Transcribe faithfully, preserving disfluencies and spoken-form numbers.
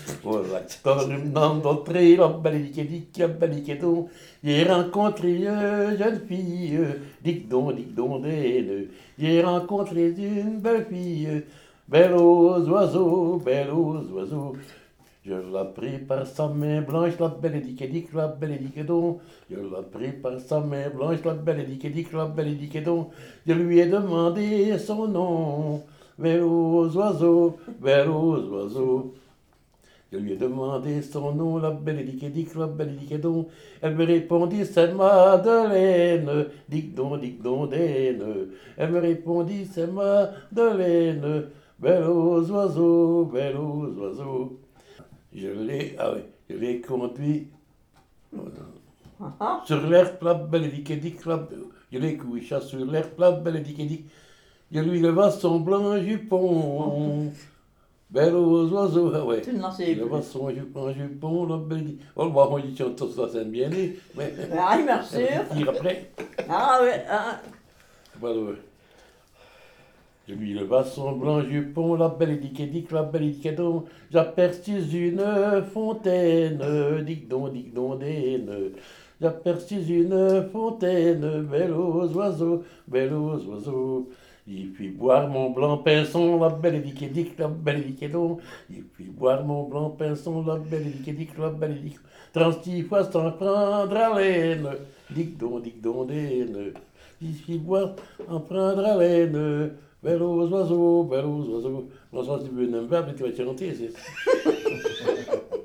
Au laboratorium d'entrée, la balique, la balique, donc, j'ai rencontré une jeune fille, dic don, dic don, des j'ai rencontré une belle fille, belle aux oiseaux, belle aux oiseaux. Je la pris par sa main blanche, la belle édique, la belle édique donc. Je la pris par sa main blanche, la belle édique, la belle édique donc. Je lui ai demandé son nom, belle aux oiseaux, belle aux oiseaux. Je lui ai demandé son nom, la belle édique, la belle édique donc. Elle me répondit, c'est Madeleine, dic don, dic don, d'aine. Elle me répondit, c'est Madeleine, belle aux oiseaux, belle aux oiseaux. Je l'ai, ah oui, je l'ai conduit Ah, sur l'air plat, belédicédique, je l'ai couché sur l'air plat, belédicédique. Je lui leva son blanc jupon, belle aux oiseaux, ah ouais. tu n'en sais Il leva plus. son jupon, jupon, la belédicédique. Oh, bon, moi, je chante ça, c'est bien né, mais Ah, merci. un petit après, Ah oui, ah. voilà. Je lui leva son blanc jupon, la belle édique, la belle édique, j'aperçus une fontaine, dic don, dic don, d'aine. J'aperçus une fontaine, belle aux oiseaux, belle aux oiseaux. Il fit boire mon blanc pinson, la belle édique, la belle édique, il fit boire mon blanc pinson, la belle édique, la belle édique. Trente-six fois sans prendre haleine, dic don, dic don, d'aine. Il fit boire en prendre haleine. Belle aux oiseaux, belle aux oiseaux. Non, ça, tu veux un verbe, tu vas chanter. C'est...